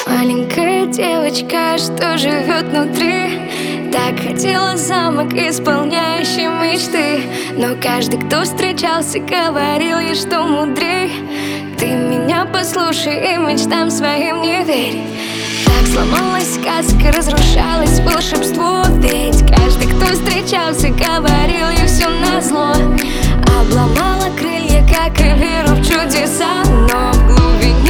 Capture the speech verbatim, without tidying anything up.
Маленькая девочка, что живет внутри, так хотела замок, исполняющий мечты. Но каждый, кто встречался, говорил ей, что мудрей. Ты меня послушай и мечтам своим не верь. Так сломалась сказка, разрушалось волшебство. Ведь каждый, кто встречался, говорил ей все назло. Обломала крылья, как и веру в чудеса, но в глубине